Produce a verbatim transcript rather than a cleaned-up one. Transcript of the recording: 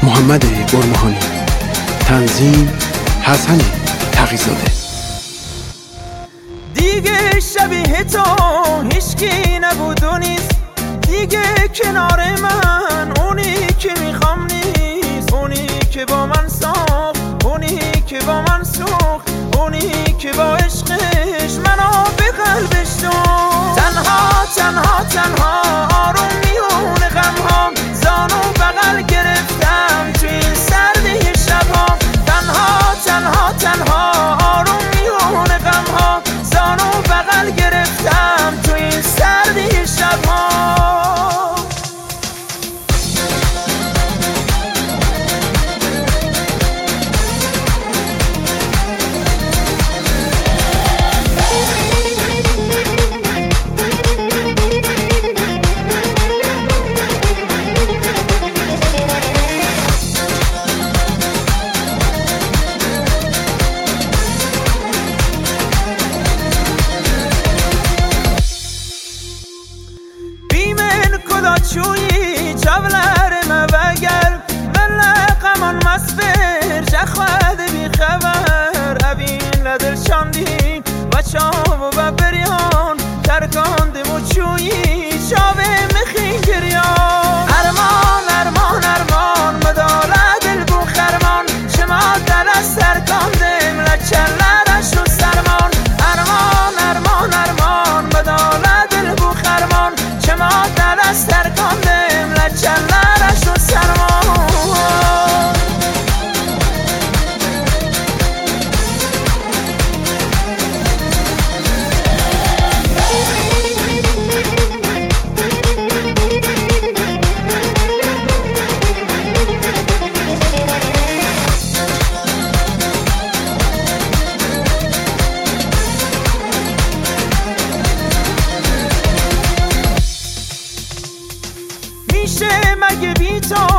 محمد برمهانی، تنظیم حسن تقی‌زاده. دیگه شبیه تو هیچکی نبود و نیست، دیگه کنار من اونی که میخوام نیست، اونی که با من ساخت، اونی که با من سوخت، اونی که با عشقش منو به قلبش دوخت. تنها تنها تنها آروم میونه غمهام، زانو بغل گرفتم تو این سردی شبهام. تنها تنها تنها آروم میونه غمهام، زانو بغل گرفتم تو این سردی شبهام. Çuyi çavlarıma ve gel Benle qaman masfer Şakhvade bi khabar Abin ladil şandin Ve çavu ve beryan Terkandim u çuyi Çave mekhin giryan Erman erman erman Medala dil bu kherman Şema dele serkandim Leçellereş u serman Erman erman erman Medala dil bu kherman Şema dele serkandim Leçellereş u serman میشه مگه بی تو